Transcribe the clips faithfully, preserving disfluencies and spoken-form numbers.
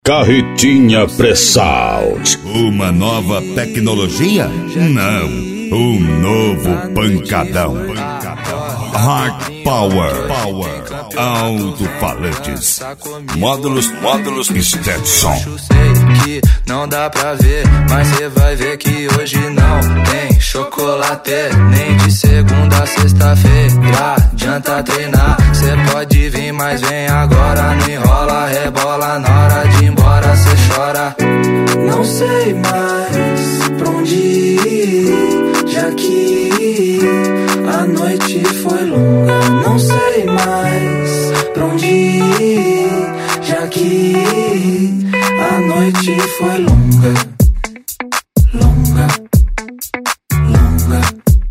Carretinha Pré-Salt. Uma nova tecnologia? Não, um novo pancadão. Hard Power. Power. Alto-falantes. Módulos, módulos Stetson. Que não dá pra ver, mas cê vai ver que hoje não tem chocolate, nem de segunda a sexta-feira. Adianta treinar, cê pode vir, mas vem agora. Não enrola, rebola, na hora de ir embora cê chora. Não sei mais pra onde ir, já que a noite foi longa. Não sei mais pra onde ir, já que a noite foi longa, longa, longa.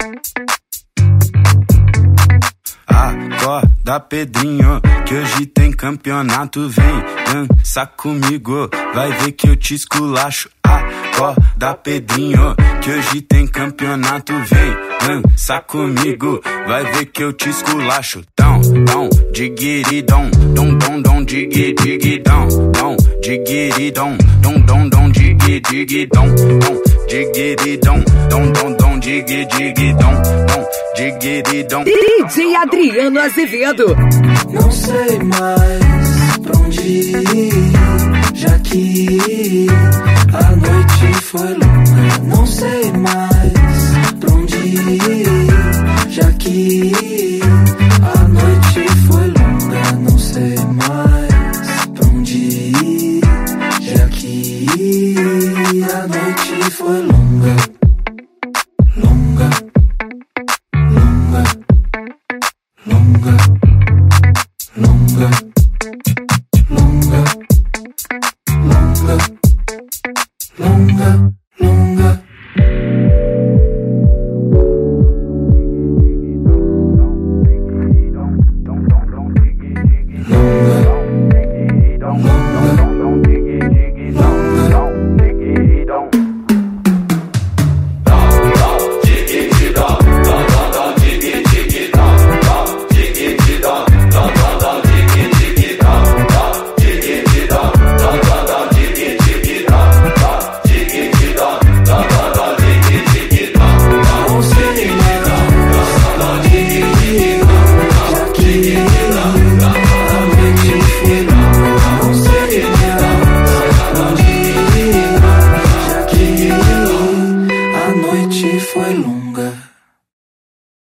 Acorda, Pedrinho, que hoje tem campeonato. Vem dança comigo, vai ver que eu te esculacho. Acorda, Pedrinho, que hoje tem campeonato. Vem dança comigo, vai ver que eu te esculacho. Dom, dom, digiri, dom, dom, dom, dom, digi, digi, dom, dom, digiri, dom, dom, dom, dom, digi, digi, dom, dom, digiri, dom, dom, dom, dom, digi, digi, dom, dom, digiri, dom. D J Adriano Azevedo. Não sei mais pra onde ir, já que a noite foi longa. Não sei mais pra onde ir, já que a noite foi longa. Não sei mais pra onde ir, já que a noite foi longa.